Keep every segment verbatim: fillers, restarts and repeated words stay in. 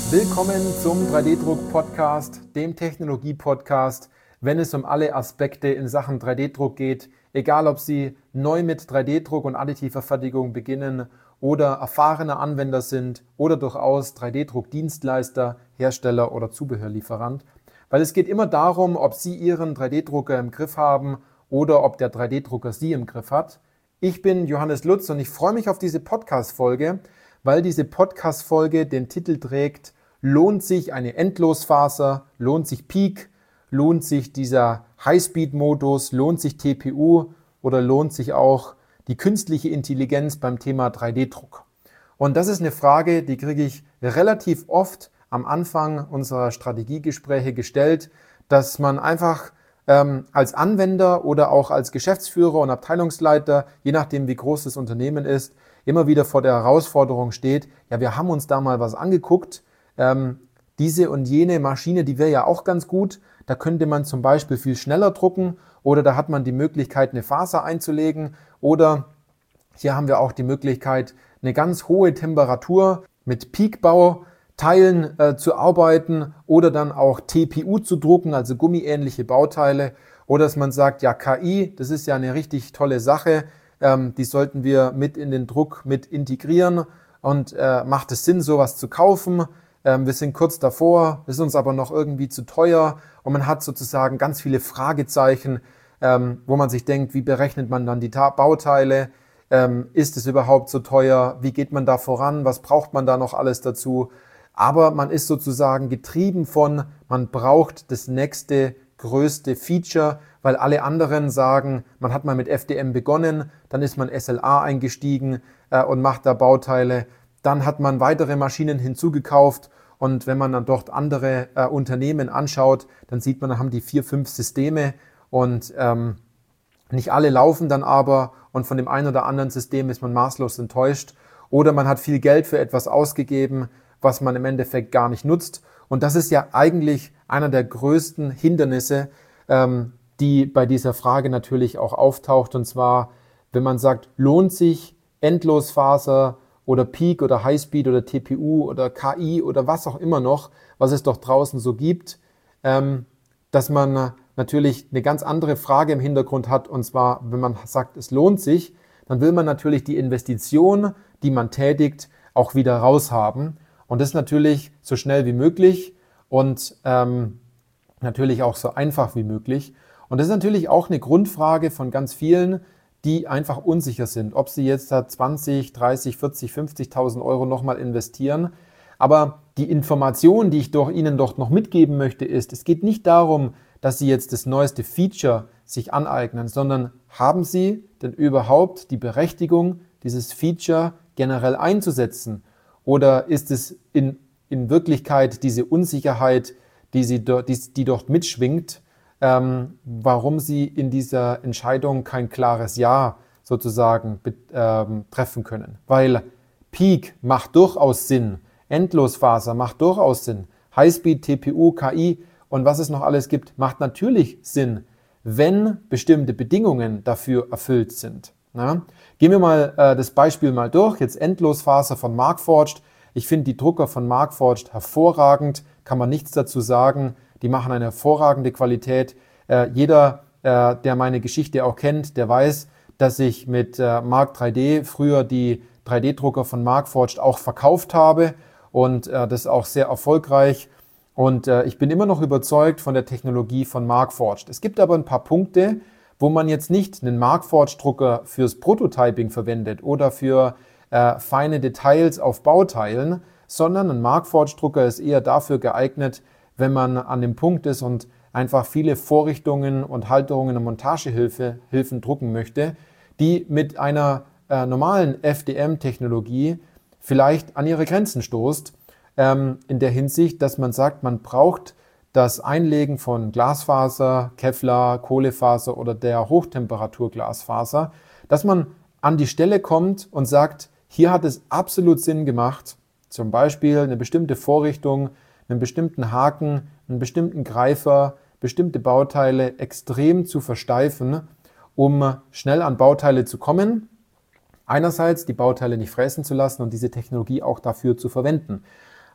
Willkommen zum drei D Druck Podcast, dem Technologie-Podcast, wenn es um alle Aspekte in Sachen drei D Druck geht, egal ob Sie neu mit drei D Druck und additiver Fertigung beginnen oder erfahrene Anwender sind oder durchaus drei D Druck Dienstleister, Hersteller oder Zubehörlieferant. Weil es geht immer darum, ob Sie Ihren drei D Drucker im Griff haben oder ob der drei D Drucker Sie im Griff hat. Ich bin Johannes Lutz und ich freue mich auf diese Podcast-Folge, weil diese Podcast-Folge den Titel trägt: Lohnt sich eine Endlosfaser, lohnt sich Peak, lohnt sich dieser Highspeed-Modus, lohnt sich T P U oder lohnt sich auch die künstliche Intelligenz beim Thema drei D Druck? Und das ist eine Frage, die kriege ich relativ oft am Anfang unserer Strategiegespräche gestellt, dass man einfach ähm, als Anwender oder auch als Geschäftsführer und Abteilungsleiter, je nachdem wie groß das Unternehmen ist, immer wieder vor der Herausforderung steht: Ja, wir haben uns da mal was angeguckt, ähm, diese und jene Maschine, die wäre ja auch ganz gut, da könnte man zum Beispiel viel schneller drucken oder da hat man die Möglichkeit, eine Faser einzulegen oder hier haben wir auch die Möglichkeit, eine ganz hohe Temperatur mit Peakbauteilen äh, zu arbeiten oder dann auch T P U zu drucken, also gummiähnliche Bauteile, oder dass man sagt, ja, K I, das ist ja eine richtig tolle Sache, ähm, die sollten wir mit in den Druck mit integrieren und äh, macht es Sinn, sowas zu kaufen? Ähm, wir sind kurz davor, ist uns aber noch irgendwie zu teuer und man hat sozusagen ganz viele Fragezeichen, ähm, wo man sich denkt, wie berechnet man dann die Ta- Bauteile? Ähm, ist es überhaupt so teuer? Wie geht man da voran? Was braucht man da noch alles dazu? Aber man ist sozusagen getrieben von, man braucht das nächste größte Feature, weil alle anderen sagen, man hat mal mit F D M begonnen, dann ist man S L A eingestiegen äh, und macht da Bauteile. Dann hat man weitere Maschinen hinzugekauft und wenn man dann dort andere äh, Unternehmen anschaut, dann sieht man, da haben die vier, fünf Systeme und ähm, nicht alle laufen dann aber und von dem einen oder anderen System ist man maßlos enttäuscht oder man hat viel Geld für etwas ausgegeben, was man im Endeffekt gar nicht nutzt. Und das ist ja eigentlich einer der größten Hindernisse, ähm, die bei dieser Frage natürlich auch auftaucht. Und zwar, wenn man sagt, lohnt sich Endlosfaser oder Peak oder Highspeed oder T P U oder K I oder was auch immer noch, was es doch draußen so gibt, ähm, dass man natürlich eine ganz andere Frage im Hintergrund hat. Und zwar, wenn man sagt, es lohnt sich, dann will man natürlich die Investition, die man tätigt, auch wieder raushaben. Und das natürlich so schnell wie möglich und ähm, natürlich auch so einfach wie möglich. Und das ist natürlich auch eine Grundfrage von ganz vielen, die einfach unsicher sind, ob sie jetzt da zwanzig, dreißig, vierzig, fünfzigtausend Euro nochmal investieren. Aber die Information, die ich doch Ihnen doch noch mitgeben möchte, ist, es geht nicht darum, dass Sie jetzt das neueste Feature sich aneignen, sondern haben Sie denn überhaupt die Berechtigung, dieses Feature generell einzusetzen? Oder ist es in, in Wirklichkeit diese Unsicherheit, die, sie do, die, die dort mitschwingt, ähm, warum Sie in dieser Entscheidung kein klares Ja sozusagen be, ähm, treffen können? Weil Peak macht durchaus Sinn, Endlosfaser macht durchaus Sinn, Highspeed, T P U, K I und was es noch alles gibt, macht natürlich Sinn, wenn bestimmte Bedingungen dafür erfüllt sind. Ja? Gehen wir mal äh, das Beispiel mal durch. Jetzt Endlosfaser von Markforged. Ich finde die Drucker von Markforged hervorragend, kann man nichts dazu sagen. Die machen eine hervorragende Qualität. Äh, jeder, äh, der meine Geschichte auch kennt, der weiß, dass ich mit äh, Mark drei D früher die drei D Drucker von Markforged auch verkauft habe und äh, das auch sehr erfolgreich. Und äh, ich bin immer noch überzeugt von der Technologie von Markforged. Es gibt aber ein paar Punkte, wo man jetzt nicht einen Markforged-Drucker fürs Prototyping verwendet oder für äh, feine Details auf Bauteilen, sondern ein Markforged-Drucker ist eher dafür geeignet, wenn man an dem Punkt ist und einfach viele Vorrichtungen und Halterungen und Montagehilfe, Hilfen drucken möchte, die mit einer äh, normalen F D M-Technologie vielleicht an ihre Grenzen stoßt, ähm, in der Hinsicht, dass man sagt, man braucht das Einlegen von Glasfaser, Kevlar, Kohlefaser oder der Hochtemperaturglasfaser, dass man an die Stelle kommt und sagt, hier hat es absolut Sinn gemacht, zum Beispiel eine bestimmte Vorrichtung, einen bestimmten Haken, einen bestimmten Greifer, bestimmte Bauteile extrem zu versteifen, um schnell an Bauteile zu kommen. Einerseits die Bauteile nicht fräsen zu lassen und diese Technologie auch dafür zu verwenden.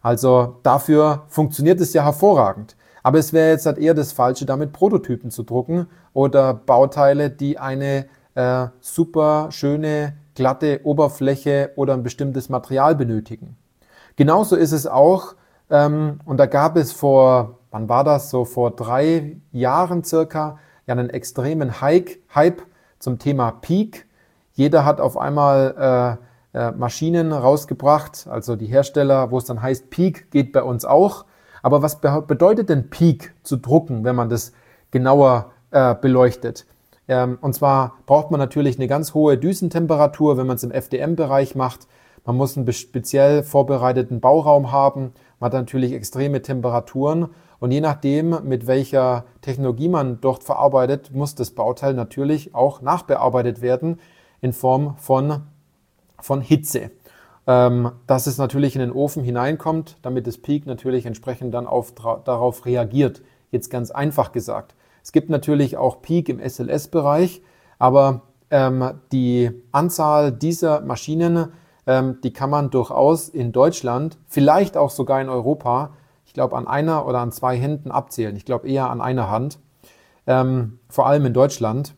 Also dafür funktioniert es ja hervorragend. Aber es wäre jetzt halt eher das Falsche, damit Prototypen zu drucken oder Bauteile, die eine äh, super schöne, glatte Oberfläche oder ein bestimmtes Material benötigen. Genauso ist es auch, ähm, und da gab es vor, wann war das, so vor drei Jahren circa, ja einen extremen Hype, Hype zum Thema Peak. Jeder hat auf einmal äh, äh, Maschinen rausgebracht, also die Hersteller, wo es dann heißt, Peak geht bei uns auch. Aber was be- bedeutet denn Peak zu drucken, wenn man das genauer äh, beleuchtet? Ähm, und zwar braucht man natürlich eine ganz hohe Düsentemperatur, wenn man es im F D M-Bereich macht. Man muss einen speziell vorbereiteten Bauraum haben. Man hat natürlich extreme Temperaturen. Und je nachdem, mit welcher Technologie man dort verarbeitet, muss das Bauteil natürlich auch nachbearbeitet werden in Form von, von Hitze. Ähm, dass es natürlich in den Ofen hineinkommt, damit das Peak natürlich entsprechend dann auf, darauf reagiert. Jetzt ganz einfach gesagt. Es gibt natürlich auch Peak im S L S-Bereich, aber ähm, die Anzahl dieser Maschinen, ähm, die kann man durchaus in Deutschland, vielleicht auch sogar in Europa, ich glaube an einer oder an zwei Händen abzählen. Ich glaube eher an einer Hand, ähm, vor allem in Deutschland.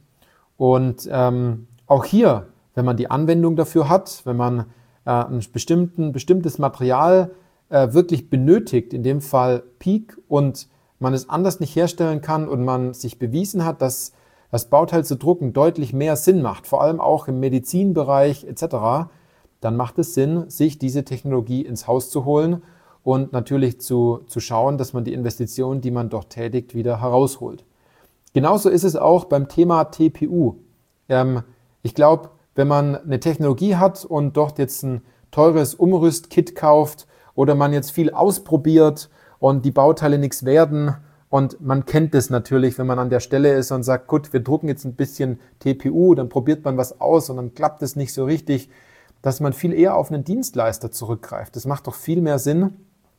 Und ähm, auch hier, wenn man die Anwendung dafür hat, wenn man ein bestimmten, bestimmtes Material äh, wirklich benötigt, in dem Fall Peak, und man es anders nicht herstellen kann und man sich bewiesen hat, dass das Bauteil zu drucken deutlich mehr Sinn macht, vor allem auch im Medizinbereich et cetera, dann macht es Sinn, sich diese Technologie ins Haus zu holen und natürlich zu, zu schauen, dass man die Investitionen, die man dort tätigt, wieder herausholt. Genauso ist es auch beim Thema T P U. Ähm, ich glaube, wenn man eine Technologie hat und dort jetzt ein teures Umrüstkit kauft oder man jetzt viel ausprobiert und die Bauteile nichts werden, und man kennt das natürlich, wenn man an der Stelle ist und sagt, gut, wir drucken jetzt ein bisschen T P U, dann probiert man was aus und dann klappt es nicht so richtig, dass man viel eher auf einen Dienstleister zurückgreift. Das macht doch viel mehr Sinn.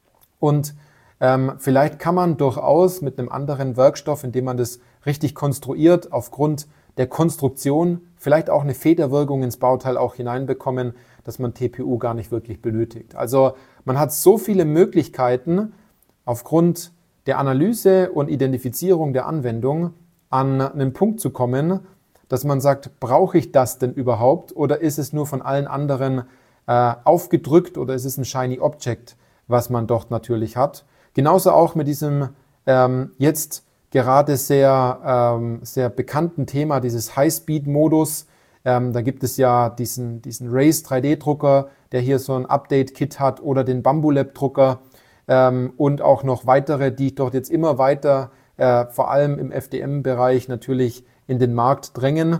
Und ähm, vielleicht kann man durchaus mit einem anderen Werkstoff, indem man das richtig konstruiert, aufgrund der Konstruktion vielleicht auch eine Federwirkung ins Bauteil auch hineinbekommen, dass man T P U gar nicht wirklich benötigt. Also man hat so viele Möglichkeiten, aufgrund der Analyse und Identifizierung der Anwendung an einen Punkt zu kommen, dass man sagt, brauche ich das denn überhaupt oder ist es nur von allen anderen äh, aufgedrückt oder ist es ein Shiny Object, was man dort natürlich hat. Genauso auch mit diesem ähm, jetzt gerade sehr, ähm, sehr bekannten Thema, dieses High-Speed-Modus. Ähm, da gibt es ja diesen, diesen Race drei D Drucker, der hier so ein Update-Kit hat, oder den Bambulab-Drucker ähm, und auch noch weitere, die dort jetzt immer weiter, äh, vor allem im F D M-Bereich, natürlich in den Markt drängen.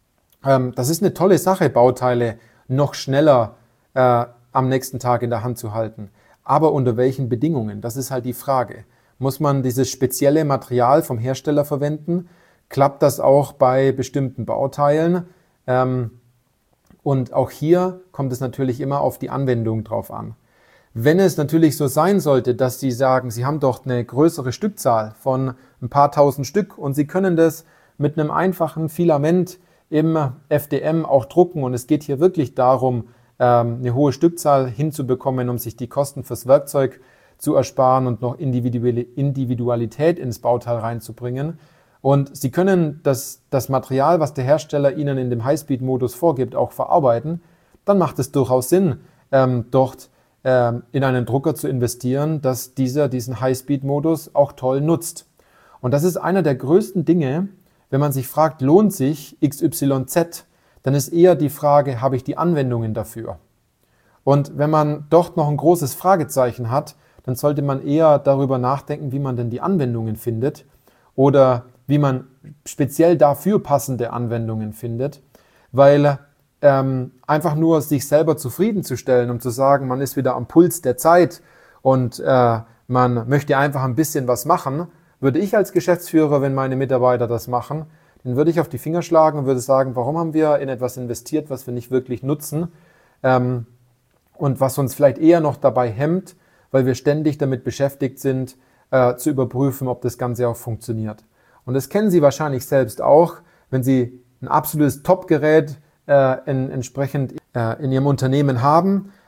Ähm, das ist eine tolle Sache, Bauteile noch schneller äh, am nächsten Tag in der Hand zu halten. Aber unter welchen Bedingungen? Das ist halt die Frage. Muss man dieses spezielle Material vom Hersteller verwenden? Klappt das auch bei bestimmten Bauteilen? Ähm, und auch hier kommt es natürlich immer auf die Anwendung drauf an. Wenn es natürlich so sein sollte, dass Sie sagen, Sie haben dort eine größere Stückzahl von ein paar tausend Stück und Sie können das mit einem einfachen Filament im F D M auch drucken und es geht hier wirklich darum, eine hohe Stückzahl hinzubekommen, um sich die Kosten fürs Werkzeug zu ersparen und noch Individualität ins Bauteil reinzubringen. Und Sie können das, das Material, was der Hersteller Ihnen in dem High-Speed-Modus vorgibt, auch verarbeiten. Dann macht es durchaus Sinn, ähm, dort ähm, in einen Drucker zu investieren, dass dieser diesen High-Speed-Modus auch toll nutzt. Und das ist einer der größten Dinge, wenn man sich fragt, lohnt sich X Y Z, dann ist eher die Frage, habe ich die Anwendungen dafür? Und wenn man dort noch ein großes Fragezeichen hat, dann sollte man eher darüber nachdenken, wie man denn die Anwendungen findet oder wie man speziell dafür passende Anwendungen findet, weil ähm, einfach nur sich selber zufriedenzustellen, um zu sagen, man ist wieder am Puls der Zeit und äh, man möchte einfach ein bisschen was machen, würde ich als Geschäftsführer, wenn meine Mitarbeiter das machen, dann würde ich auf die Finger schlagen und würde sagen, warum haben wir in etwas investiert, was wir nicht wirklich nutzen ähm, und was uns vielleicht eher noch dabei hemmt, weil wir ständig damit beschäftigt sind, äh, zu überprüfen, ob das Ganze auch funktioniert. Und das kennen Sie wahrscheinlich selbst auch, wenn Sie ein absolutes Top-Gerät äh, in, entsprechend äh, in Ihrem Unternehmen haben,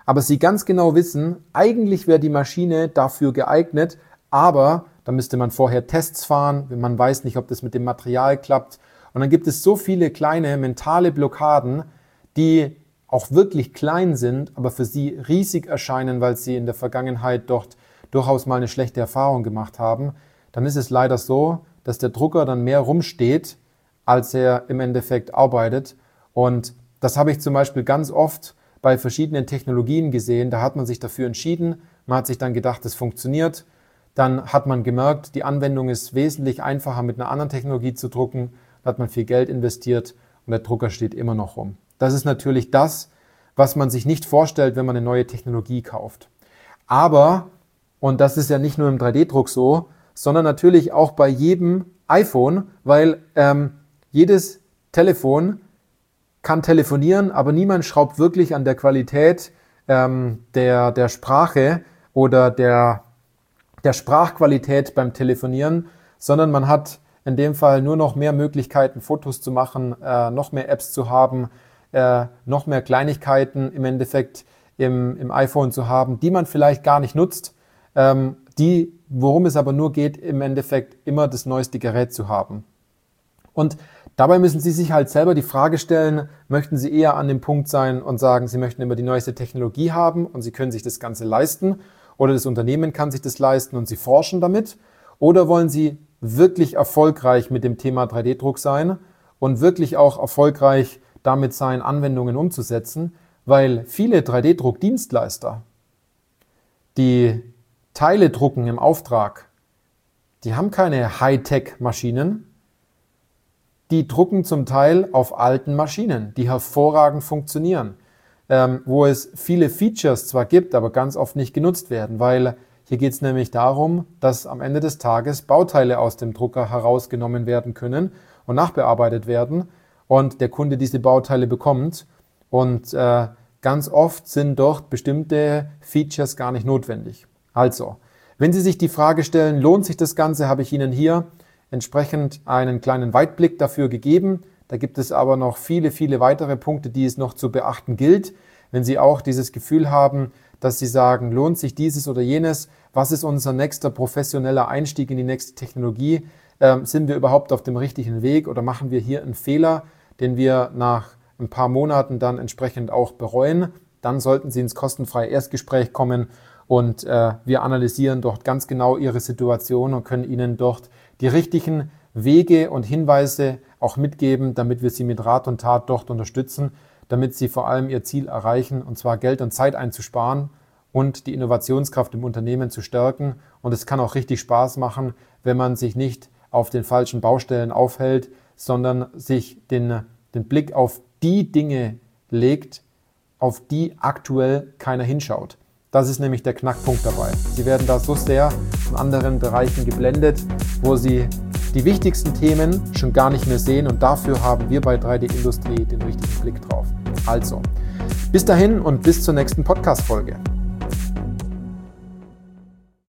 aber sie ganz genau wissen, eigentlich wäre die Maschine dafür geeignet, aber da müsste man vorher Tests fahren, man weiß nicht, ob das mit dem Material klappt. Und dann gibt es so viele kleine mentale Blockaden, die auch wirklich klein sind, aber für sie riesig erscheinen, weil sie in der Vergangenheit dort durchaus mal eine schlechte Erfahrung gemacht haben. Dann ist es leider so, dass der Drucker dann mehr rumsteht, als er im Endeffekt arbeitet. Und das habe ich zum Beispiel ganz oft bei verschiedenen Technologien gesehen. Da hat man sich dafür entschieden, man hat sich dann gedacht, das funktioniert. Dann hat man gemerkt, die Anwendung ist wesentlich einfacher mit einer anderen Technologie zu drucken. Da hat man viel Geld investiert und der Drucker steht immer noch rum. Das ist natürlich das, was man sich nicht vorstellt, wenn man eine neue Technologie kauft. Aber, und das ist ja nicht nur im drei D Druck so, sondern natürlich auch bei jedem iPhone, weil ähm, jedes Telefon kann telefonieren, aber niemand schraubt wirklich an der Qualität ähm, der, der Sprache oder der, der Sprachqualität beim Telefonieren, sondern man hat in dem Fall nur noch mehr Möglichkeiten, Fotos zu machen, äh, noch mehr Apps zu haben, äh, noch mehr Kleinigkeiten im Endeffekt im, im iPhone zu haben, die man vielleicht gar nicht nutzt, ähm, die, worum es aber nur geht, im Endeffekt immer das neueste Gerät zu haben. Und dabei müssen Sie sich halt selber die Frage stellen, möchten Sie eher an dem Punkt sein und sagen, Sie möchten immer die neueste Technologie haben und Sie können sich das Ganze leisten oder das Unternehmen kann sich das leisten und Sie forschen damit, oder wollen Sie wirklich erfolgreich mit dem Thema drei D Druck sein und wirklich auch erfolgreich damit sein, Anwendungen umzusetzen, weil viele drei D Druck Dienstleister, die Teile drucken im Auftrag, die haben keine Hightech-Maschinen, die drucken zum Teil auf alten Maschinen, die hervorragend funktionieren, ähm, wo es viele Features zwar gibt, aber ganz oft nicht genutzt werden, weil hier geht es nämlich darum, dass am Ende des Tages Bauteile aus dem Drucker herausgenommen werden können und nachbearbeitet werden und der Kunde diese Bauteile bekommt. Und äh, ganz oft sind dort bestimmte Features gar nicht notwendig. Also, wenn Sie sich die Frage stellen, lohnt sich das Ganze, habe ich Ihnen hier entsprechend einen kleinen Weitblick dafür gegeben. Da gibt es aber noch viele, viele weitere Punkte, die es noch zu beachten gilt. Wenn Sie auch dieses Gefühl haben, dass Sie sagen, lohnt sich dieses oder jenes, was ist unser nächster professioneller Einstieg in die nächste Technologie, ähm, sind wir überhaupt auf dem richtigen Weg oder machen wir hier einen Fehler, den wir nach ein paar Monaten dann entsprechend auch bereuen, dann sollten Sie ins kostenfreie Erstgespräch kommen und äh, wir analysieren dort ganz genau Ihre Situation und können Ihnen dort die richtigen Wege und Hinweise auch mitgeben, damit wir Sie mit Rat und Tat dort unterstützen, damit Sie vor allem Ihr Ziel erreichen, und zwar Geld und Zeit einzusparen und die Innovationskraft im Unternehmen zu stärken. Und es kann auch richtig Spaß machen, wenn man sich nicht auf den falschen Baustellen aufhält, sondern sich den, den Blick auf die Dinge legt, auf die aktuell keiner hinschaut. Das ist nämlich der Knackpunkt dabei. Sie werden da so sehr von anderen Bereichen geblendet, wo Sie die wichtigsten Themen schon gar nicht mehr sehen, und dafür haben wir bei drei D Industrie den richtigen Blick drauf. Also, bis dahin und bis zur nächsten Podcast-Folge.